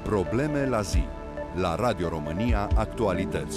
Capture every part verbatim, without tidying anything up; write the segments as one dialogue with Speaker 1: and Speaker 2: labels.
Speaker 1: Probleme la zi. La Radio România Actualități.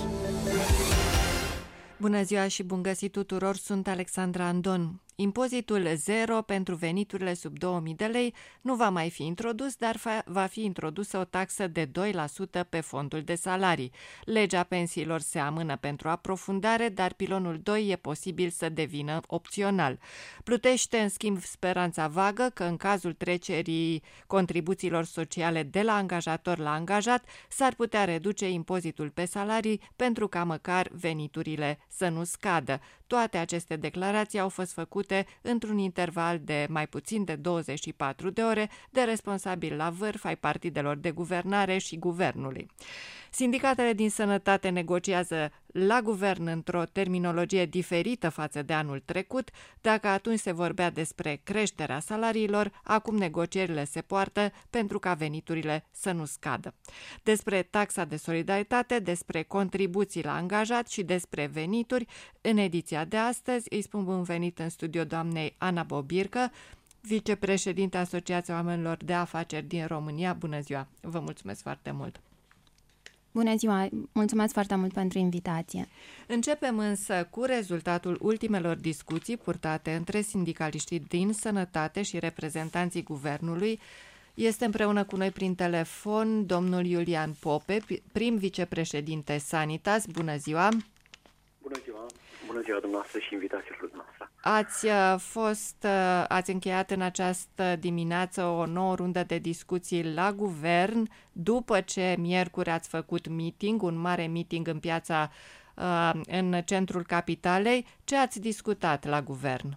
Speaker 2: Bună ziua și bun găsit tuturor, sunt Alexandra Andon. Impozitul zero pentru veniturile sub două mii de lei nu va mai fi introdus, dar va fi introdusă o taxă de doi la sută pe fondul de salarii. Legea pensiilor se amână pentru aprofundare, dar pilonul doi e posibil să devină opțional. Plutește, în schimb, speranța vagă că în cazul trecerii contribuțiilor sociale de la angajator la angajat s-ar putea reduce impozitul pe salarii pentru ca măcar veniturile să nu scadă. Toate aceste declarații au fost făcute într-un interval de mai puțin de douăzeci și patru de ore de responsabili la vârf ai partidelor de guvernare și guvernului. Sindicatele din sănătate negociază la guvern într-o terminologie diferită față de anul trecut. Dacă atunci se vorbea despre creșterea salariilor, acum negocierile se poartă pentru ca veniturile să nu scadă. Despre taxa de solidaritate, despre contribuții la angajat și despre venituri, în ediția de astăzi îi spun bun venit în studio doamnei Ana Bobircă, vicepreședinte Asociației Oamenilor de Afaceri din România. Bună ziua! Vă mulțumesc foarte mult!
Speaker 3: Bună ziua! Mulțumesc foarte mult pentru invitație.
Speaker 2: Începem însă cu rezultatul ultimelor discuții purtate între sindicaliștii din sănătate și reprezentanții guvernului. Este împreună cu noi prin telefon domnul Iulian Pope, prim vicepreședinte Sanitas. Bună ziua!
Speaker 4: Bună ziua! Bună ziua dumneavoastră și invitațiilor dumneavoastră!
Speaker 2: Ați fost, ați încheiat în această dimineață o nouă rundă de discuții la guvern, după ce miercuri ați făcut meeting, un mare meeting în piața, în centrul capitalei. Ce ați discutat la guvern?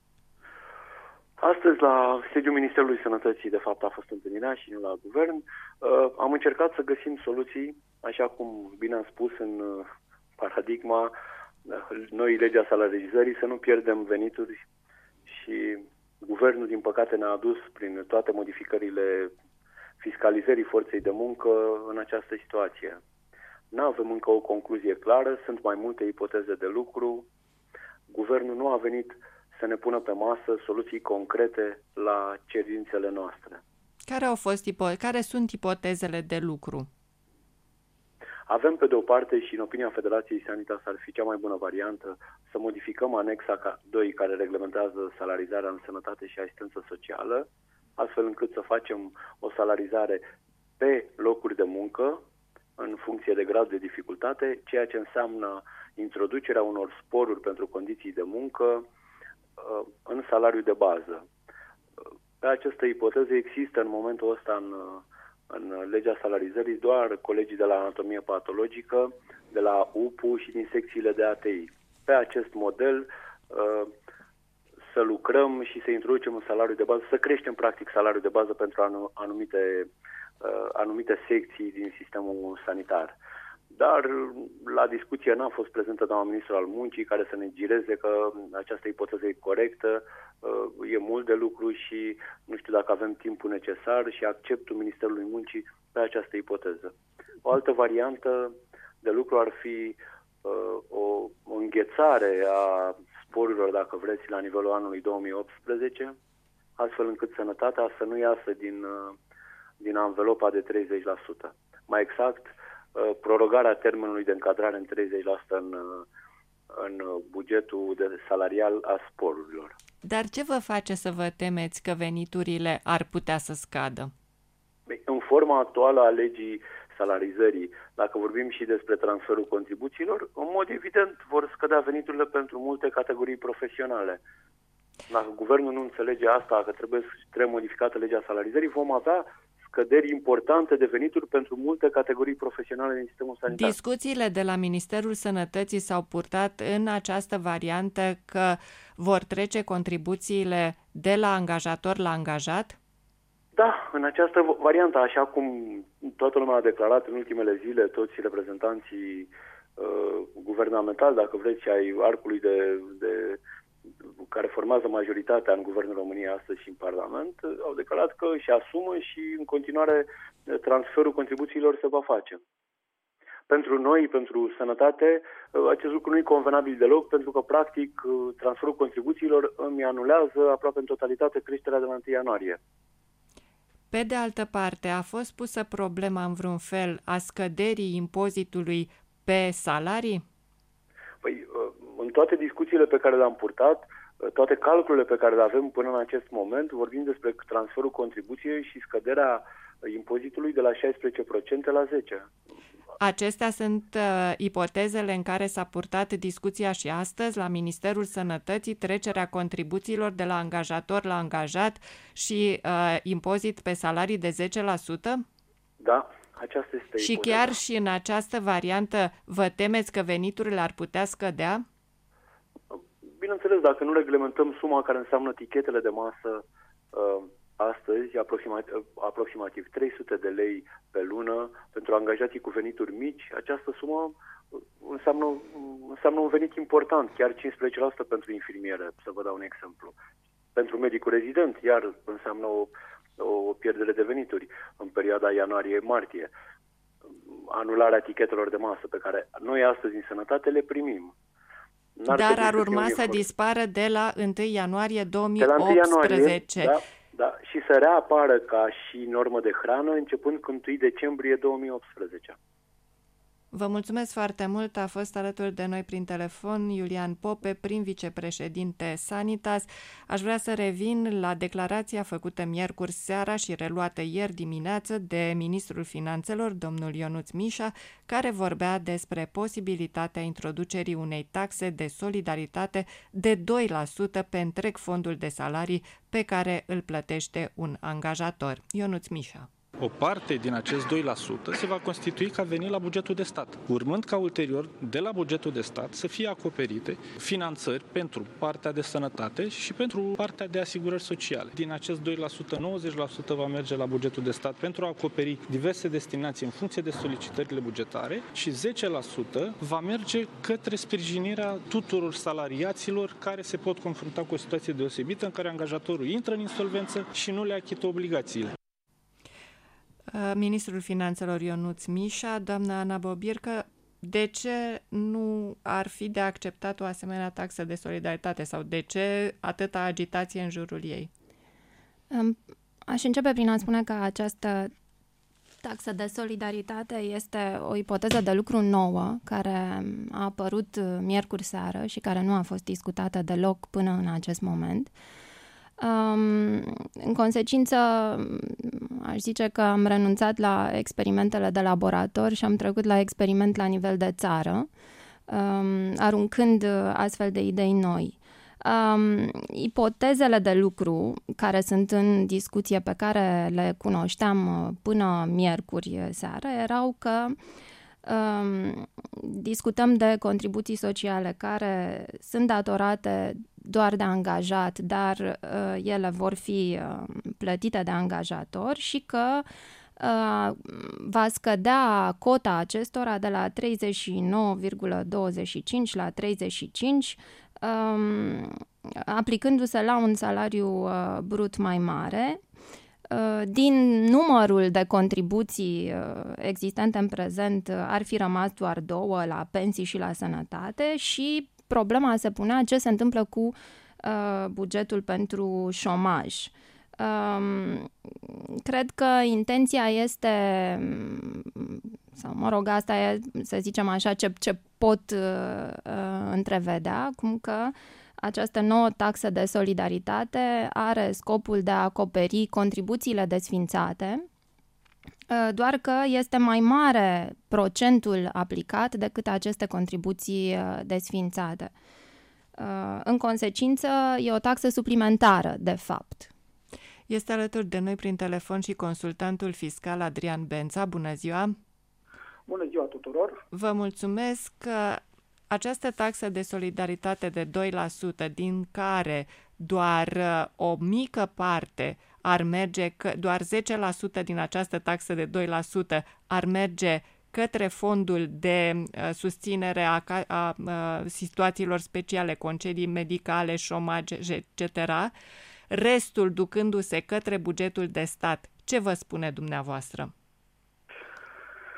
Speaker 4: Astăzi, la sediul Ministerului Sănătății, de fapt, a fost întâlnirea și nu la guvern. Am încercat să găsim soluții, așa cum bine am spus, în paradigma noi legea salarizării, să nu pierdem venituri, și guvernul, din păcate, ne-a adus prin toate modificările fiscalizării forței de muncă în această situație. Nu avem încă o concluzie clară, sunt mai multe ipoteze de lucru. Guvernul nu a venit să ne pună pe masă soluții concrete la cerințele noastre.
Speaker 2: Care au fost ipo- care sunt ipotezele de lucru?
Speaker 4: Avem, pe de o parte, și în opinia Federației Sanitas ar fi cea mai bună variantă, să modificăm anexa doi care reglementează salarizarea în sănătate și asistență socială, astfel încât să facem o salarizare pe locuri de muncă, în funcție de grad de dificultate, ceea ce înseamnă introducerea unor sporuri pentru condiții de muncă în salariul de bază. Pe această ipoteză există în momentul ăsta în în legea salarizării doar colegii de la anatomie patologică, de la U P U și din secțiile de A T I. Pe acest model să lucrăm și să introducem un salariu de bază, să creștem practic salariul de bază pentru anumite, anumite secții din sistemul sanitar. Dar la discuție n-a fost prezentă doamna ministru al muncii care să ne gireze că această ipoteză e corectă, e mult de lucru și nu știu dacă avem timpul necesar și acceptul Ministerului Muncii pe această ipoteză. O altă variantă de lucru ar fi o, o înghețare a sporurilor, dacă vreți, la nivelul anului două mii optsprezece, astfel încât sănătatea să nu iasă din, din anvelopa de treizeci la sută. Mai exact, prorogarea termenului de încadrare în treizeci la sută în, în bugetul de salarial a sporurilor.
Speaker 2: Dar ce vă face să vă temeți că veniturile ar putea să scadă?
Speaker 4: În forma actuală a legii salarizării, dacă vorbim și despre transferul contribuțiilor, în mod evident vor scădea veniturile pentru multe categorii profesionale. Dacă guvernul nu înțelege asta, că trebuie, trebuie modificată legea salarizării, vom avea scăderi importante de venituri pentru multe categorii profesionale din sistemul sanitar.
Speaker 2: Discuțiile de la Ministerul Sănătății s-au purtat în această variantă că vor trece contribuțiile de la angajator la angajat?
Speaker 4: Da, în această variantă, așa cum toată lumea a declarat în ultimele zile, toți reprezentanții uh, guvernamentali, dacă vreți, ai arcului de, de care formează majoritatea în Guvernul României astăzi și în Parlament, au declarat că își asumă și în continuare transferul contribuțiilor se va face. Pentru noi, pentru sănătate, acest lucru nu e convenabil deloc, pentru că, practic, transferul contribuțiilor îmi anulează aproape în totalitate creșterea de la întâi ianuarie.
Speaker 2: Pe de altă parte, a fost pusă problema în vreun fel a scăderii impozitului pe salarii?
Speaker 4: Păi, în toate discuțiile pe care le-am purtat, toate calculele pe care le avem până în acest moment, vorbim despre transferul contribuției și scăderea impozitului de la șaisprezece la zece la zece la sută.
Speaker 2: Acestea sunt uh, ipotezele în care s-a purtat discuția și astăzi la Ministerul Sănătății, trecerea contribuțiilor de la angajator la angajat și uh, impozit pe salarii de zece la sută?
Speaker 4: Da, aceasta este
Speaker 2: și
Speaker 4: ipoteza.
Speaker 2: Chiar și în această variantă vă temeți că veniturile ar putea scădea?
Speaker 4: Bineînțeles, dacă nu reglementăm suma care înseamnă tichetele de masă uh, astăzi, aproximativ, aproximativ trei sute de lei pe lună pentru angajații cu venituri mici, această sumă înseamnă, înseamnă un venit important, chiar cincisprezece la sută pentru infirmiere, să vă dau un exemplu. Pentru medicul rezident, iar înseamnă o, o pierdere de venituri în perioada ianuarie-martie. Anularea tichetelor de masă pe care noi astăzi în sănătate le primim.
Speaker 2: N-ar Dar ar urma să dispară de la întâi ianuarie două mii optsprezece.
Speaker 4: De la întâi ianuarie, da, da, și să reapară ca și normă de hrană începând cu întâi decembrie două mii optsprezece.
Speaker 2: Vă mulțumesc foarte mult. A fost alături de noi prin telefon Iulian Pope, prim vicepreședinte Sanitas. Aș vrea să revin la declarația făcută miercuri seara și reluată ieri dimineață de ministrul finanțelor, domnul Ionuț Mișa, care vorbea despre posibilitatea introducerii unei taxe de solidaritate de doi la sută pe întreg fondul de salarii pe care îl plătește un angajator. Ionuț Mișa.
Speaker 5: O parte din acest doi la sută se va constitui ca venit la bugetul de stat, urmând ca ulterior de la bugetul de stat să fie acoperite finanțări pentru partea de sănătate și pentru partea de asigurări sociale. Din acest doi la sută, nouăzeci la sută va merge la bugetul de stat pentru a acoperi diverse destinații în funcție de solicitările bugetare și zece la sută va merge către sprijinirea tuturor salariaților care se pot confrunta cu o situație deosebită în care angajatorul intră în insolvență și nu le achită obligațiile.
Speaker 2: Ministrul Finanțelor Ionuț Mișa, doamna Ana Bobircă, de ce nu ar fi de acceptat o asemenea taxă de solidaritate sau de ce atâta agitație în jurul ei?
Speaker 3: Aș începe prin a spune că această taxă de solidaritate este o ipoteză de lucru nouă care a apărut miercuri seară și care nu a fost discutată deloc până în acest moment. Um, în consecință, aș zice că am renunțat la experimentele de laborator și am trecut la experiment la nivel de țară, um, aruncând astfel de idei noi. Um, ipotezele de lucru care sunt în discuție, pe care le cunoșteam până miercuri seară, erau că um, discutăm de contribuții sociale care sunt datorate doar de angajat, dar uh, ele vor fi uh, plătite de angajator și că uh, va scădea cota acestora de la treizeci și nouă virgulă douăzeci și cinci la treizeci și cinci, um, aplicându-se la un salariu uh, brut mai mare. Uh, din numărul de contribuții uh, existente în prezent, uh, ar fi rămas doar două la pensii și la sănătate și problema se punea ce se întâmplă cu uh, bugetul pentru șomaj. Um, cred că intenția este, sau mă rog, asta e, să zicem așa, ce, ce pot uh, uh, întrevedea, cum că această nouă taxă de solidaritate are scopul de a acoperi contribuțiile desfințate, doar că este mai mare procentul aplicat decât aceste contribuții desfințate. În consecință, e o taxă suplimentară, de fapt.
Speaker 2: Este alături de noi prin telefon și consultantul fiscal Adrian Bența. Bună ziua!
Speaker 6: Bună ziua tuturor!
Speaker 2: Vă mulțumesc că această taxă de solidaritate de doi la sută, din care doar o mică parte ar merge, că doar zece la sută din această taxă de doi la sută ar merge către fondul de uh, susținere a, a, a situațiilor speciale, concedii medicale, șomaj, et cetera, restul ducându-se către bugetul de stat. Ce vă spune dumneavoastră?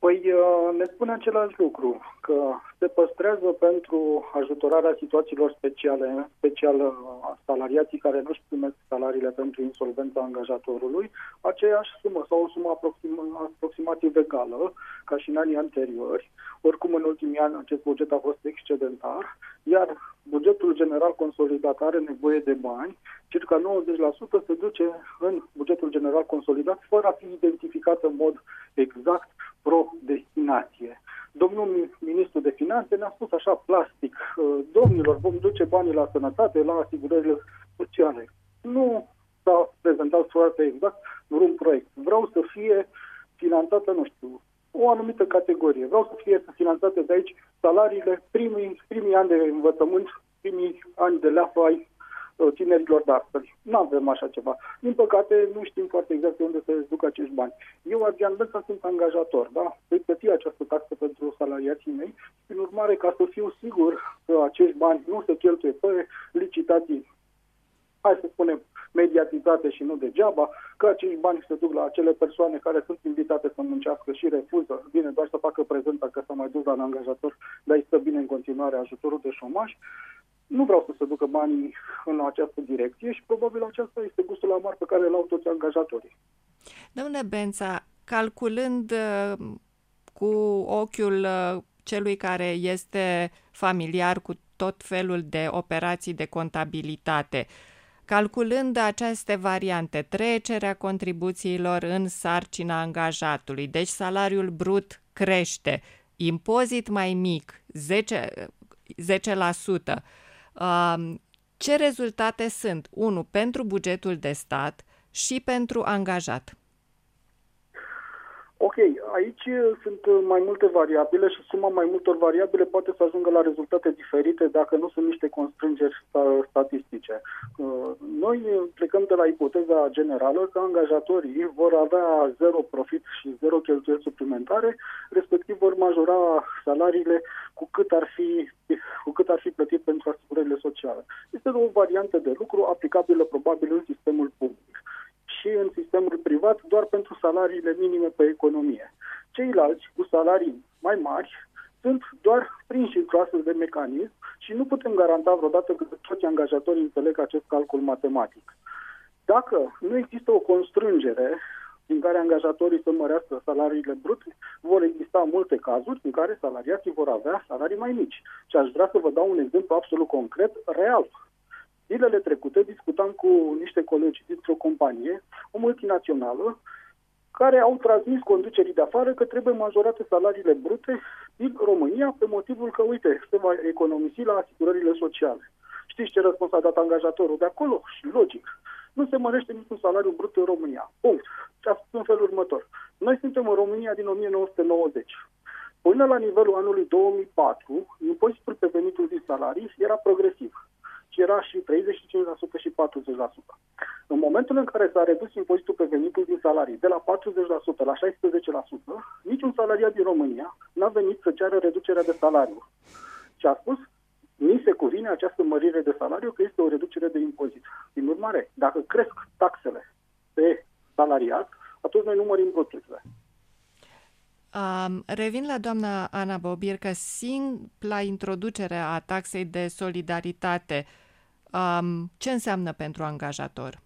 Speaker 6: Păi ne spune același lucru, că se păstrează pentru ajutorarea situațiilor speciale, special salariații care nu-și primesc salariile pentru insolvența angajatorului, aceeași sumă sau o sumă aproxim, aproximativ egală, ca și în anii anteriori. Oricum, în ultimii ani, acest buget a fost excedentar, iar bugetul general consolidat are nevoie de bani, circa nouăzeci la sută se duce în bugetul general consolidat, fără a fi identificat în mod exact pro-destinație. Domnul ministru de finanțe ne-a spus așa plastic, domnilor, vom duce banii la sănătate, la asigurările sociale. Nu s-a prezentat foarte exact vreun proiect. Vreau să fie finanțată, nu știu, o anumită categorie. Vreau să fie finanțate de aici salariile primii, primii ani de învățământ, primii ani de leafă ai tinerilor de astăzi. Nu avem așa ceva. Din păcate, nu știm foarte exact de unde se duc acești bani. Eu, Adrian Bența, sunt angajator, da? Voi plăti această taxă pentru salariații mei. Prin urmare, ca să fiu sigur că acești bani nu se cheltuie pe licitații, hai să spunem, mediatizate și nu degeaba, că acești bani se duc la acele persoane care sunt invitate să muncească și refuză, vine doar să facă prezența că s-a mai dus la un angajator, dar îi stă bine în continuare ajutorul de șomaj. Nu vreau să se ducă banii în această direcție și probabil aceasta este gustul amar pe care îl au toți angajatorii.
Speaker 2: Domnule Bența, calculând uh, cu ochiul uh, celui care este familiar cu tot felul de operații de contabilitate, calculând aceste variante, trecerea contribuțiilor în sarcina angajatului, deci salariul brut crește, impozit mai mic, zece la sută, ce rezultate sunt? Unu, pentru bugetul de stat și pentru angajat.
Speaker 6: Ok, aici sunt mai multe variabile și suma mai multor variabile poate să ajungă la rezultate diferite dacă nu sunt niște constrângeri statistice. Noi plecăm de la ipoteza generală că angajatorii vor avea zero profit și zero cheltuieli suplimentare, respectiv vor majora salariile cu cât ar fi, cu cât ar fi plătit pentru asigurările sociale. Este o variantă de lucru aplicabilă probabil în sistemul public și în sistemul privat doar pentru salariile minime pe economie. Ceilalți, cu salarii mai mari, sunt doar prinși într-o astfel de mecanism și nu putem garanta vreodată că toți angajatorii înțeleg acest calcul matematic. Dacă nu există o constrângere din care angajatorii să mărească salariile brute, vor exista multe cazuri în care salariații vor avea salarii mai mici. Și aș vrea să vă dau un exemplu absolut concret, real. Zilele trecute discutam cu niște colegi dintr-o companie, o multinațională, care au transmis conducerii de afară că trebuie majorate salariile brute din România pe motivul că, uite, se va economisi la asigurările sociale. Știți ce răspuns a dat angajatorul de acolo? Și logic. Nu se mărește niciun salariu brut în România. Punct. Și a spus în felul următor. Noi suntem în România din o mie nouă sute nouăzeci. Până la nivelul anului două mii patru, impozitul pe venitul din salarii era progresiv. Și era și treizeci și cinci la sută și patruzeci la sută. În momentul în care s-a redus impozitul pe venitul din salarii de la patruzeci la sută la șaisprezece la sută, niciun salariat din România n-a venit să ceară reducerea de salariu. Și a spus, mi se cuvine această mărire de salariu că este o reducere de impozit. Din urmare, dacă cresc taxele pe salariat, atunci noi nu mărim bruturile.
Speaker 2: Um, revin la doamna Ana Bobir că simpla introducere a taxei de solidaritate, um, ce înseamnă pentru angajator?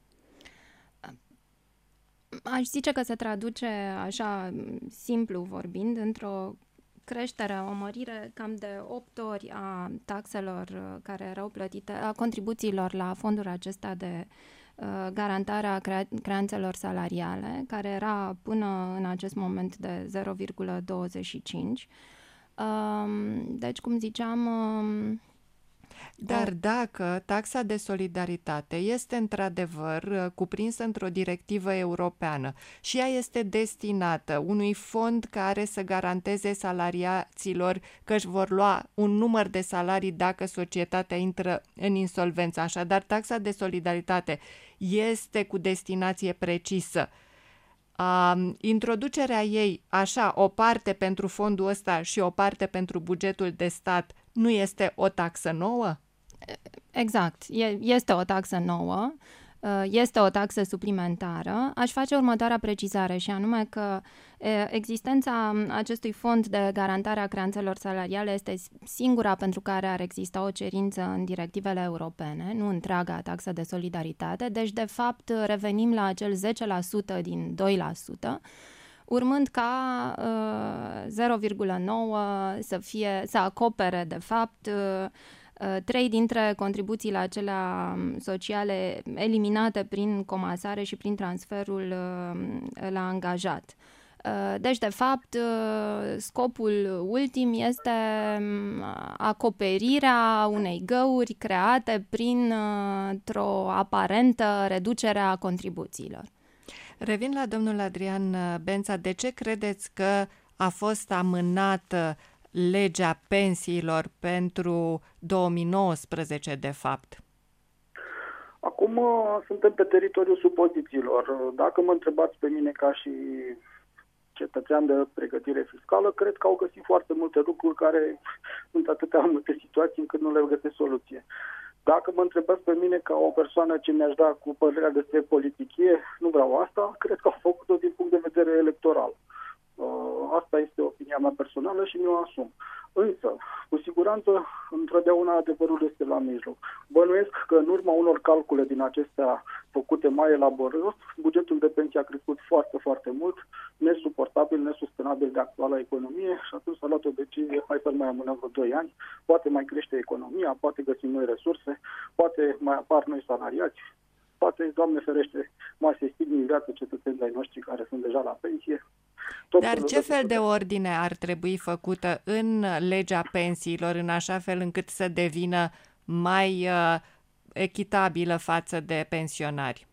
Speaker 3: Aș zice că se traduce așa, simplu vorbind, într-o creștere, o mărire cam de opt ori a taxelor care erau plătite, a contribuțiilor la fondul acesta de garantarea crea- creanțelor salariale, care era până în acest moment de zero virgulă douăzeci și cinci. Deci, cum ziceam...
Speaker 2: Dar dacă taxa de solidaritate este într-adevăr cuprinsă într-o directivă europeană și ea este destinată unui fond care să garanteze salariaților că își vor lua un număr de salarii dacă societatea intră în insolvență, așadar taxa de solidaritate este cu destinație precisă, Uh, introducerea ei, așa, o parte pentru fondul ăsta și o parte pentru bugetul de stat, nu este o taxă nouă?
Speaker 3: Exact, e, este o taxă nouă. este o taxă suplimentară, aș face următoarea precizare și anume că existența acestui fond de garantare a creanțelor salariale este singura pentru care ar exista o cerință în directivele europene, nu întreaga taxă de solidaritate, deci de fapt revenim la acel zece la sută din doi la sută, urmând ca uh, zero virgulă nouă să fie, să acopere de fapt uh, trei dintre contribuțiile acelea sociale eliminate prin comasare și prin transferul la angajat. Deci, de fapt, scopul ultim este acoperirea unei găuri create printr-o aparentă reducere a contribuțiilor.
Speaker 2: Revin la domnul Adrian Bența. De ce credeți că a fost amânată legea pensiilor pentru două mii nouăsprezece, de fapt?
Speaker 6: Acum suntem pe teritoriul supozițiilor. Dacă mă întrebați pe mine ca și cetățean de pregătire fiscală, cred că au găsit foarte multe lucruri care sunt atâtea multe situații încât nu le găsesc soluție. Dacă mă întrebați pe mine ca o persoană ce mi-aș da cu părerea despre politicie, nu vreau asta, cred că au făcut-o din punct de vedere electoral. Asta este opinia mea personală și mi-o asum. Însă, cu siguranță, întotdeauna adevărul este la mijloc. Bănuiesc că în urma unor calcule din acestea făcute mai elaborat, bugetul de pensie a crescut foarte, foarte mult, nesuportabil, nesustenabil de actuala economie și atunci s-a luat o decizie, hai să mai amânăm vreo doi ani, poate mai crește economia, poate găsim noi resurse, poate mai apar noi salariați, poate, Doamne ferește, mai se stigmi în viață cetățenii ai noștri care sunt deja la pensie.
Speaker 2: Tot Dar ce fel de ordine ar trebui făcută în legea pensiilor, în așa fel încât să devină mai uh, echitabilă față de pensionari?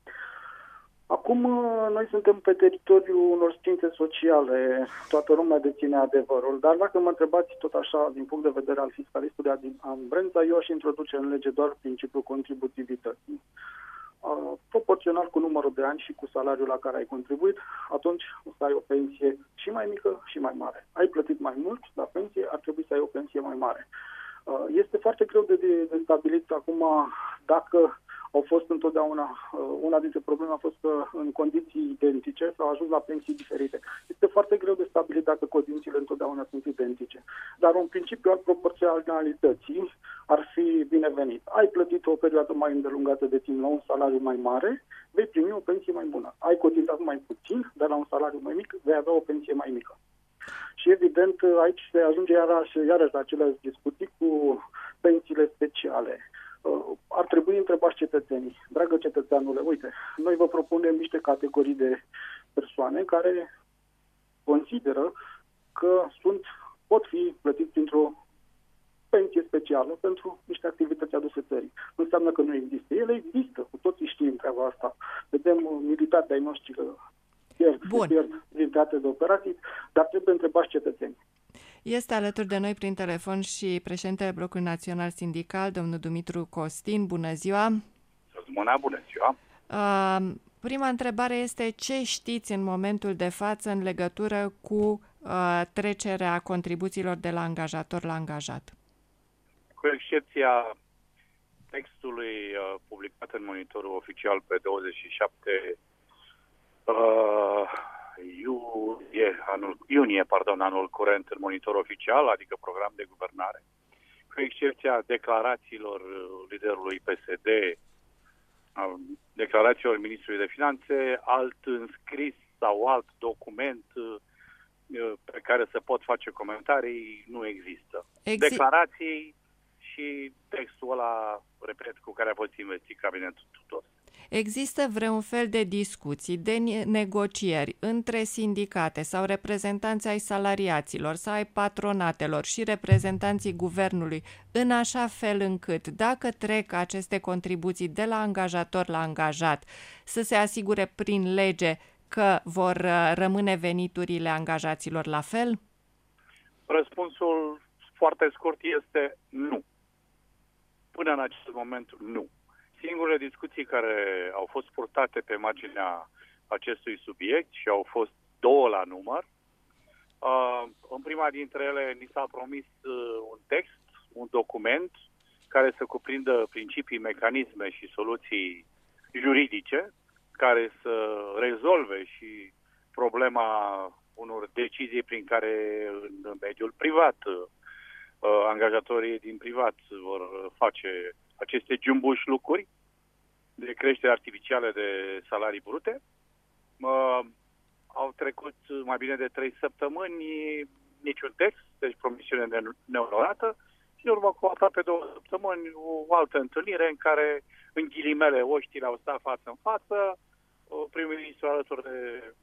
Speaker 6: Acum noi suntem pe teritoriul unor științe sociale, toată lumea deține adevărul, dar dacă mă întrebați tot așa din punct de vedere al fiscalistului Adrian Bența, eu aș introduce în lege doar principiul contributivității. Uh, proporțional cu numărul de ani și cu salariul la care ai contribuit, atunci o să ai o pensie și mai mică și mai mare. Ai plătit mai mult la pensie, ar trebui să ai o pensie mai mare. Uh, este foarte greu de, de, de stabilit acum dacă au fost întotdeauna, uh, una dintre probleme a fost că în condiții identice s-au ajuns la pensii diferite. Este foarte greu de stabilit dacă condițiile întotdeauna sunt identice. Dar un principiu al proporționalității ar fi binevenit. Ai plătit o perioadă mai îndelungată de timp la un salariu mai mare, vei primi o pensie mai bună. Ai cotizat mai puțin, dar la un salariu mai mic, vei avea o pensie mai mică. Și evident, aici se ajunge iarăși, iarăși la aceleași discuții cu pensiile speciale. Ar trebui întrebați cetățenii. Dragă cetățeanule, uite, noi vă propunem niște categorii de persoane care consideră că sunt, pot fi plătiți printr-o pensie specială pentru niște activități aduse țării. Nu înseamnă că nu există. Ele există, cu toții știm treaba asta. Vedem militarii ai noștri că pierd, pierd din teatre de operații, dar trebuie întrebați cetățenii.
Speaker 2: Este alături de noi prin telefon și președintele Blocului Național Sindical, domnul Dumitru Costin. Bună ziua!
Speaker 7: Bună, bună ziua!
Speaker 2: Uh, prima întrebare este ce știți în momentul de față în legătură cu uh, trecerea contribuțiilor de la angajator la angajat?
Speaker 7: Cu excepția textului uh, publicat în monitorul oficial pe douăzeci și șapte uh, iunie, anul, iunie pardon, anul curent în monitor oficial, adică program de guvernare, cu excepția declarațiilor liderului P S D, declarațiilor ministrului de finanțe, alt înscris sau alt document pe care se pot face comentarii nu există. Exi- Declarații și textul ăla, repet, cu care a fost investit cabinetul Tudor.
Speaker 2: Există vreun fel de discuții, de negocieri între sindicate sau reprezentanții ai salariaților sau ai patronatelor și reprezentanții guvernului, în așa fel încât, dacă trec aceste contribuții de la angajator la angajat, să se asigure prin lege că vor rămâne veniturile angajaților la fel?
Speaker 7: Răspunsul foarte scurt este nu. Până în acest moment, nu. Singurele discuții care au fost purtate pe marginea acestui subiect și au fost două la număr, uh, în prima dintre ele ni s-a promis uh, un text, un document care să cuprindă principii, mecanisme și soluții juridice care să rezolve și problema unor decizii prin care în mediul privat angajatorii din privat vor face aceste jumbuși lucruri de creștere artificială de salarii brute. Au trecut mai bine de trei săptămâni, niciun text, deci promisiune neonorată, și în urmă cu aproape două săptămâni o altă întâlnire în care, în ghilimele, oștile au stat față în față, primul ministru alături de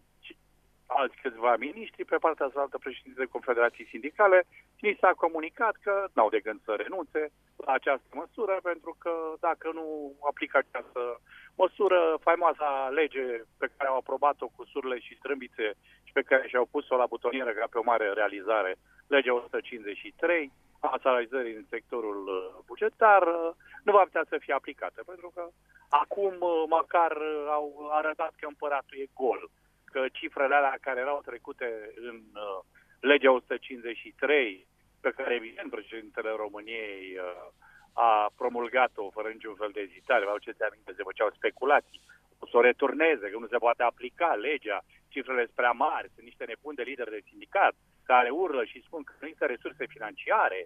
Speaker 7: alți câțiva miniștri, pe partea cealaltă președintele Confederației Sindicale, și ni s-a comunicat că n-au de gând să renunțe la această măsură, pentru că dacă nu aplică această măsură, faimoasa lege pe care au aprobat-o cu surle și strâmbițe și pe care și-au pus-o la butonieră ca pe o mare realizare, legea o sută cincizeci și trei a salarizării în sectorul bugetar, nu va putea să fie aplicată, pentru că acum măcar au arătat că împăratul e gol, că cifrele alea care erau trecute în uh, legea o sută cincizeci și trei, pe care evident președintele României uh, a promulgat-o fără niciun fel de ezitare, vă aduceți aminte, se făceau speculații, o să o returneze, că nu se poate aplica legea, cifrele sunt prea mari, sunt niște nebuni de lideri de sindicat care urlă și spun că nu există resurse financiare,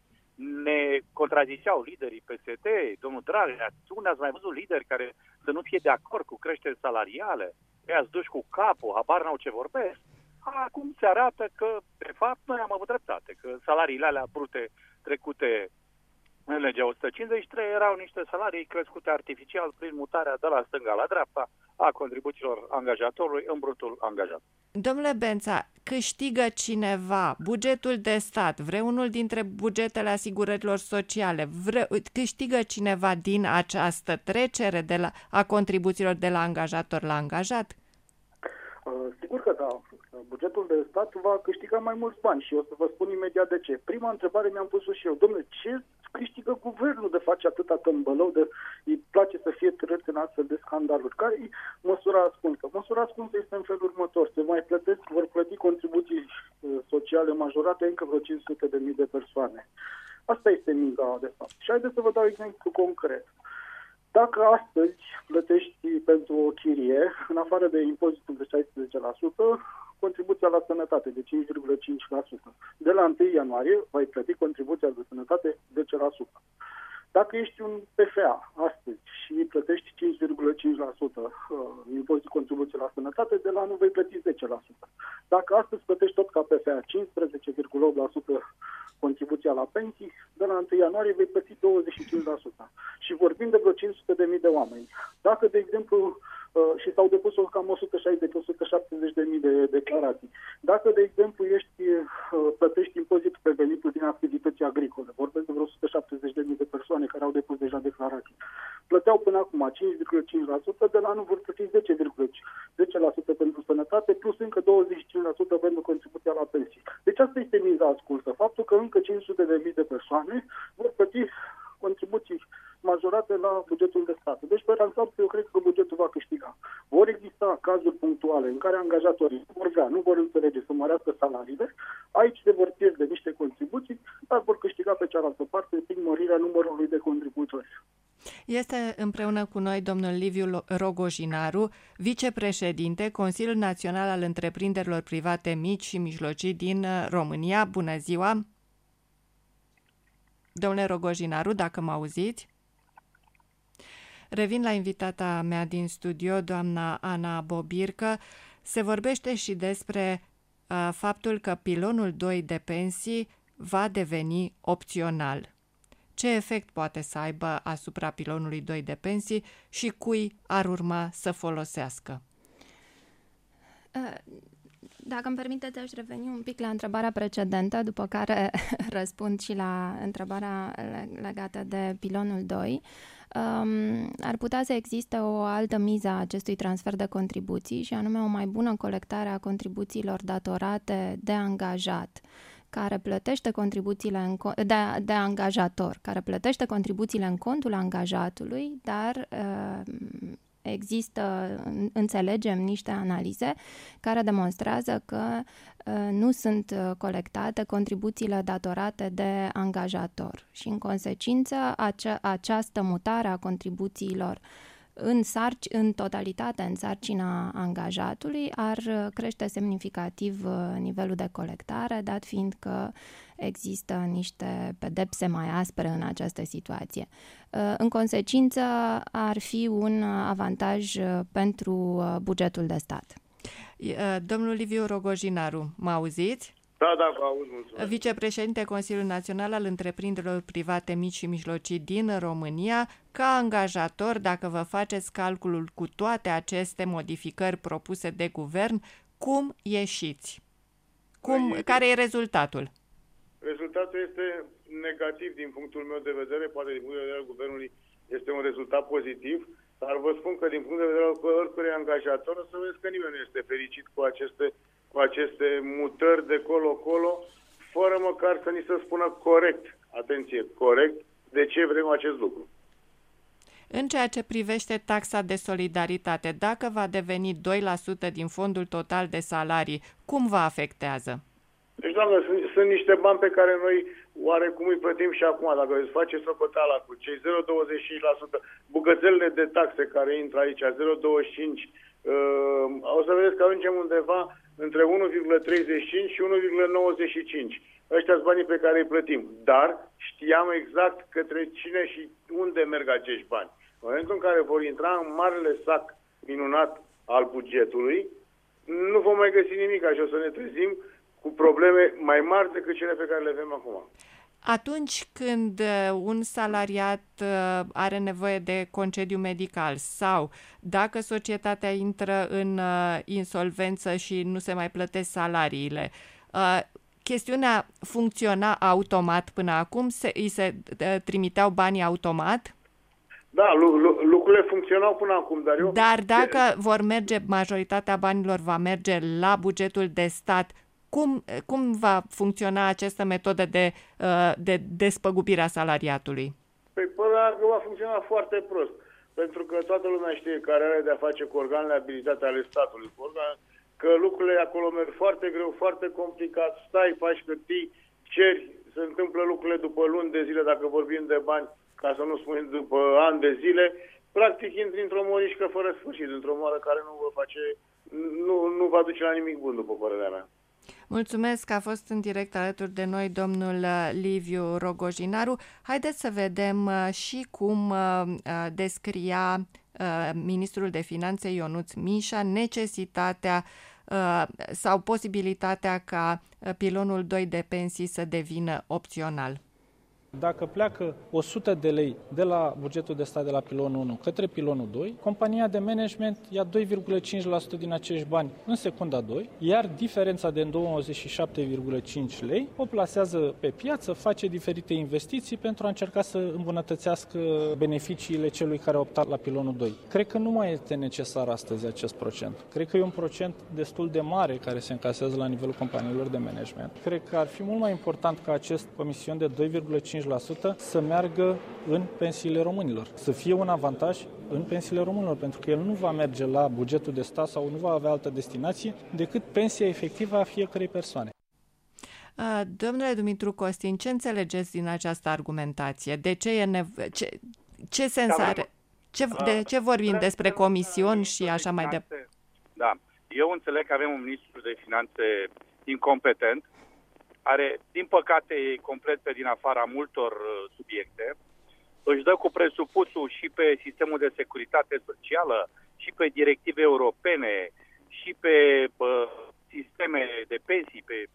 Speaker 7: ne contraziceau liderii P S D, domnul Dragnea, unde ați mai văzut lideri care să nu fie de acord cu creșteri salariale? Ei-ați duși cu capul, habar n-au ce vorbesc. Acum se arată că, de fapt, noi am avut dreptate, că salariile alea brute trecute în legea o sută cincizeci și trei erau niște salarii crescute artificial prin mutarea de la stânga la dreapta a contribuțiilor angajatorului în brutul angajat.
Speaker 2: Domnule Bența, câștigă cineva bugetul de stat, vreunul dintre bugetele asigurărilor sociale, vre, câștigă cineva din această trecere de la, a contribuțiilor de la angajator la angajat?
Speaker 6: Uh, sigur că da. Bugetul de stat va câștiga mai mulți bani și o să vă spun imediat de ce. Prima întrebare mi-am pus-o și eu. Dom'le, ce câștigă guvernul de face atâta tâmbălău, de îi place să fie târât în astfel de scandaluri? Care e măsura ascunsă? Măsura ascunsă este în felul următor. Se mai plătesc, vor plăti contribuții sociale majorate încă vreo cinci sute de mii de persoane. Asta este miza, de fapt. Și haideți să vă dau exemplu concret. Dacă astăzi plătești pentru o chirie, în afară de impozitul de șaisprezece la sută, contribuția la sănătate de cinci virgulă cinci la sută. De la întâi ianuarie vai plăti contribuția de sănătate zece la sută. Dacă ești un P F A astăzi și plătești cinci virgulă cinci la sută uh, impozit contribuție la sănătate, de la anul vei plăti zece la sută. Dacă astăzi plătești tot ca P F A cincisprezece virgulă opt la sută contribuția la pensii, de la întâi ianuarie vei plăti douăzeci și cinci la sută. Și vorbim de vreo cinci sute de mii de oameni. Dacă, de exemplu, uh, și s-au depus cam o sută șaizeci - o sută șaptezeci de mii de declarații. Dacă, de exemplu, ești, uh, plătești impozit pe venitul din activități agricole, vorbesc de vreo o sută șaptezeci de mii de persoane care au depus deja declarații. Plăteau până acum cinci virgulă cinci la sută, de la anul vor plăti zece virgulă zece la sută pentru sănătate, plus încă douăzeci și cinci la sută pentru contribuția la pensii. Deci asta este miza ascultă. Faptul că încă cinci sute de mii de persoane vor plăti contribuții majorate la bugetul de stat. Deci, pe ansamblu, eu cred că bugetul va câștiga. Vor exista cazuri punctuale în care angajatorii nu vor vrea, nu vor înțelege să mărească salariile, aici se vor pierde niște contribuții, dar vor câștiga pe cealaltă parte prin mărirea numărului de contributori.
Speaker 2: Este împreună cu noi domnul Liviu Rogojinaru, vicepreședinte, Consiliul Național al Întreprinderilor Private Mici și Mijlocii din România. Bună ziua! Domnule Rogojinaru, dacă mă auziți? Revin la invitata mea din studio, doamna Ana Bobircă. Se vorbește și despre uh, faptul că pilonul doi de pensii va deveni opțional. Ce efect poate să aibă asupra pilonului doi de pensii și cui ar urma să folosească?
Speaker 3: Dacă îmi permiteți, aș reveni un pic la întrebarea precedentă, după care răspund și la întrebarea legată de pilonul doi. Um, ar putea să existe o altă miză a acestui transfer de contribuții și anume o mai bună colectare a contribuțiilor datorate de angajat, care plătește contribuțiile în, de, de angajator, care plătește contribuțiile în contul angajatului, dar uh, există, înțelegem, niște analize care demonstrează că uh, nu sunt colectate contribuțiile datorate de angajator și, în consecință, ace- această mutare a contribuțiilor în, sarci, în totalitate în sarcina angajatului, ar crește semnificativ nivelul de colectare, dat fiind că există niște pedepse mai aspre în această situație. În consecință, ar fi un avantaj pentru bugetul de stat.
Speaker 2: Domnul Liviu Rogojinaru, mă auziți?
Speaker 8: Da, da, vă auz, mulțumesc.
Speaker 2: Vicepreședinte Consiliul Național al Întreprinderilor Private Mici și Mijlocii din România, ca angajator, dacă vă faceți calculul cu toate aceste modificări propuse de guvern, cum ieșiți? Cum, e, care e rezultatul?
Speaker 8: Rezultatul este negativ din punctul meu de vedere, poate din punctul de vedere al guvernului este un rezultat pozitiv, dar vă spun că din punct de vedere al oricărui angajator, o să vedeți că nimeni nu este fericit cu aceste cu aceste mutări de colo-colo, fără măcar să ni se spună corect, atenție, corect, de ce vrem acest lucru.
Speaker 2: În ceea ce privește taxa de solidaritate, dacă va deveni doi la sută din fondul total de salarii, cum vă afectează?
Speaker 8: Deci, doamnă, sunt, sunt niște bani pe care noi oarecum îi plătim și acum. Dacă îți face socoteala cu cei zero virgulă douăzeci și cinci la sută, bucățelele de taxe care intră aici, zero virgulă douăzeci și cinci la sută, uh, o să vedeți că ajungem undeva între unu virgulă treizeci și cinci și unu virgulă nouăzeci și cinci. Ăștia sunt banii pe care îi plătim. Dar știam exact către cine și unde merg acești bani. În momentul în care vor intra în marele sac minunat al bugetului, nu vom mai găsi nimic, așa o să ne trezim cu probleme mai mari decât cele pe care le avem acum.
Speaker 2: Atunci când un salariat are nevoie de concediu medical sau dacă societatea intră în insolvență și nu se mai plătesc salariile, chestiunea funcționa automat până acum? Se, îi se trimiteau banii automat?
Speaker 8: Da, lucrurile funcționau până acum, dar eu...
Speaker 2: Dar dacă vor merge, majoritatea banilor va merge la bugetul de stat, Cum, cum va funcționa această metodă de, de despăgubire a salariatului?
Speaker 8: Păi, până că va funcționa foarte prost. Pentru că toată lumea știe care are de-a face cu organele abilitate ale statului, cu organ, că lucrurile acolo merg foarte greu, foarte complicat, stai, faci hârtii, ceri, se întâmplă lucrurile după luni de zile, dacă vorbim de bani, ca să nu spun după ani de zile. Practic intri într-o morișcă fără sfârșit, într-o moară care nu vă face, nu, nu va duce la nimic bun, după părerea mea.
Speaker 2: Mulțumesc că a fost în direct alături de noi domnul Liviu Rogojinaru. Haideți să vedem și cum descria ministrul de Finanțe Ionuț Mișa necesitatea sau posibilitatea ca pilonul doi de pensii să devină opțional.
Speaker 5: Dacă pleacă o sută de lei de la bugetul de stat de la pilonul unu către pilonul doi, compania de management ia doi virgulă cinci la sută din acești bani în secunda doi, iar diferența de douăzeci și șapte virgulă cinci lei o plasează pe piață, face diferite investiții pentru a încerca să îmbunătățească beneficiile celui care a optat la pilonul doi. Cred că nu mai este necesar astăzi acest procent. Cred că e un procent destul de mare care se încasează la nivelul companiilor de management. Cred că ar fi mult mai important ca acest comision de doi virgulă cinci la sută să meargă în pensiile românilor, să fie un avantaj în pensiile românilor, pentru că el nu va merge la bugetul de stat sau nu va avea altă destinație decât pensia efectivă a fiecărei persoane.
Speaker 2: Domnule Dumitru Costin, ce înțelegeți din această argumentație? De ce e nevo- ce, ce sens are? Ce, de ce vorbim despre comision și așa mai departe?
Speaker 7: Da, eu înțeleg că avem un ministru de finanțe incompetent, are, din păcate, e complet pe din afara multor uh, subiecte, își dă cu presupusul și pe sistemul de securitate socială, și pe directive europene, și pe uh, sisteme de pensii, pe...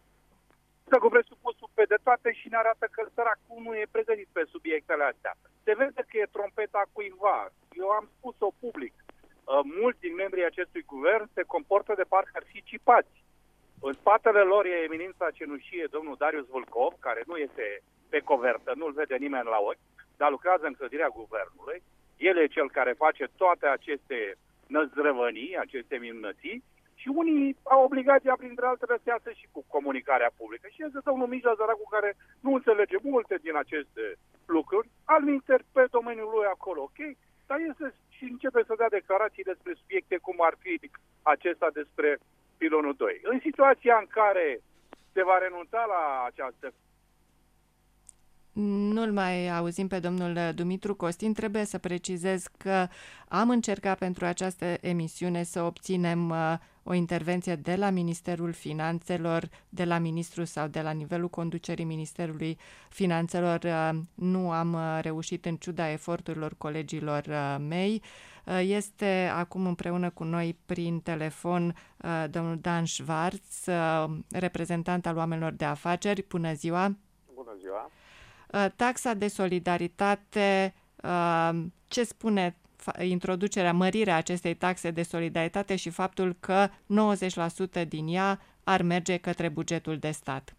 Speaker 7: dă cu presupusul pe de toate și ne arată că săracul nu e pregătit pe subiectele astea. Se vede că e trompeta cuiva. Eu am spus-o public. Uh, mulți din membrii acestui guvern se comportă de parcă ar fi cipați. În spatele lor e eminența cenușie, domnul Darius Vâlcov, care nu este pe covertă, nu-l vede nimeni la ochi, dar lucrează în clădirea guvernului. El e cel care face toate aceste năzdrăvănii, aceste minunății și unii au obligația, printre altele, să iasă și cu comunicarea publică. Și este domnul Mija Zăracu, care nu înțelege multe din aceste lucruri, alminteri pe domeniul lui acolo, ok? Dar este și începe să dea declarații despre subiecte cum ar fi acesta despre pilonul doi. În situația în care se va renunța la această...
Speaker 2: nu-l mai auzim pe domnul Dumitru Costin. Trebuie să precizez că am încercat pentru această emisiune să obținem o intervenție de la Ministerul Finanțelor, de la ministru sau de la nivelul conducerii Ministerului Finanțelor. Nu am reușit în ciuda eforturilor colegilor mei. Este acum împreună cu noi prin telefon domnul Dan Schwarz, reprezentant al oamenilor de afaceri. Bună ziua!
Speaker 9: Bună ziua!
Speaker 2: Taxa de solidaritate, ce spune introducerea, mărirea acestei taxe de solidaritate și faptul că nouăzeci la sută din ea ar merge către bugetul de stat?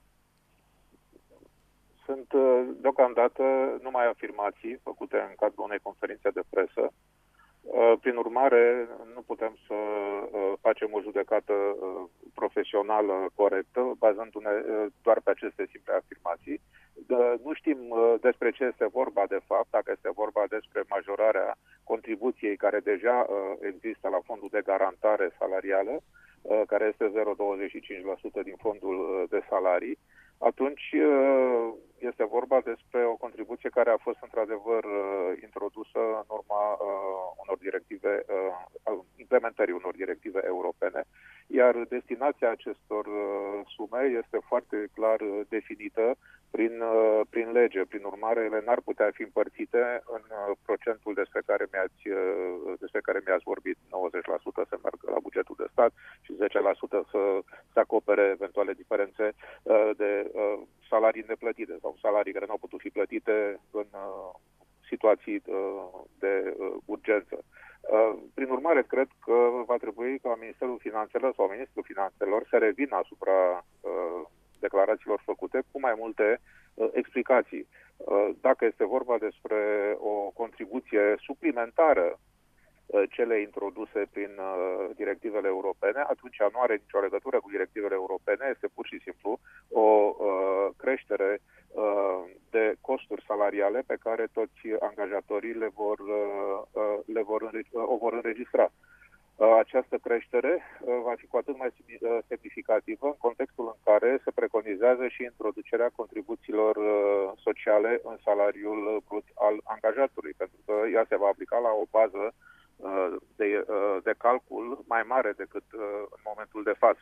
Speaker 9: Sunt deocamdată numai afirmații făcute în cadrul unei conferințe de presă. Prin urmare, nu putem să facem o judecată profesională corectă, bazându-ne doar pe aceste simple afirmații. Nu știm despre ce este vorba de fapt, dacă este vorba despre majorarea contribuției care deja există la fondul de garantare salarială, care este zero virgulă douăzeci și cinci la sută din fondul de salarii, atunci este vorba despre o contribuție care a fost într-adevăr introdusă în urma unor directive, implementării unor directive europene, iar destinația acestor sume este foarte clar definită prin, prin lege. Prin urmare, ele n-ar putea fi împărțite în procentul despre care mi-ați, despre care mi-ați vorbit, nouăzeci la sută să meargă la bugetul de stat și zece la sută să se acopere eventuale diferențe de salarii neplătite sau salarii care nu au putut fi plătite în situații de urgență. Prin urmare, cred că va trebui ca Ministerul Finanțelor sau Ministrul Finanțelor să revină asupra declarațiilor făcute cu mai multe explicații. Dacă este vorba despre o contribuție suplimentară cele introduse prin uh, directivele europene, atunci nu are nicio legătură cu directivele europene, este pur și simplu o uh, creștere uh, de costuri salariale pe care toți angajatorii le vor, uh, le vor, înreg- uh, o vor înregistra. Uh, această creștere uh, va fi cu atât mai semnificativă în contextul în care se preconizează și introducerea contribuțiilor uh, sociale în salariul brut al angajatului, pentru că ea se va aplica la o bază De, de calcul mai mare decât în momentul de față.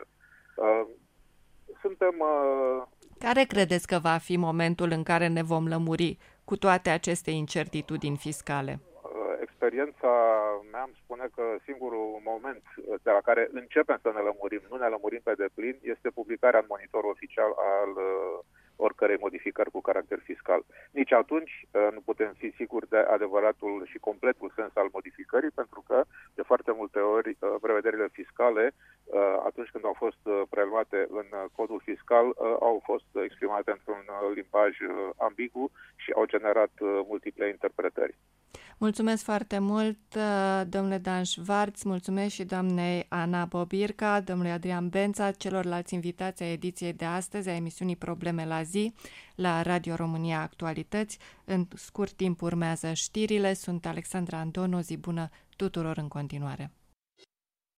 Speaker 9: Suntem...
Speaker 2: Care credeți că va fi momentul în care ne vom lămuri cu toate aceste incertitudini fiscale?
Speaker 9: Experiența mea îmi spune că singurul moment de la care începem să ne lămurim, nu ne lămurim pe deplin, este publicarea în monitorul oficial al oricărei modificări cu caracter fiscal. Nici atunci nu putem fi siguri de adevăratul și completul sens al modificării, pentru că de foarte multe ori prevederile fiscale, atunci când au fost preluate în codul fiscal, au fost exprimate într-un limbaj ambigu și au generat multiple interpretări.
Speaker 2: Mulțumesc foarte mult, domnule Dan Schwarz, mulțumesc și doamnei Ana Bobirca, domnului Adrian Bența, celorlalți invitați ai ediției de astăzi a emisiunii Probleme la zi la Radio România Actualități. În scurt timp urmează știrile. Sunt Alexandra Andon, o zi bună tuturor în continuare.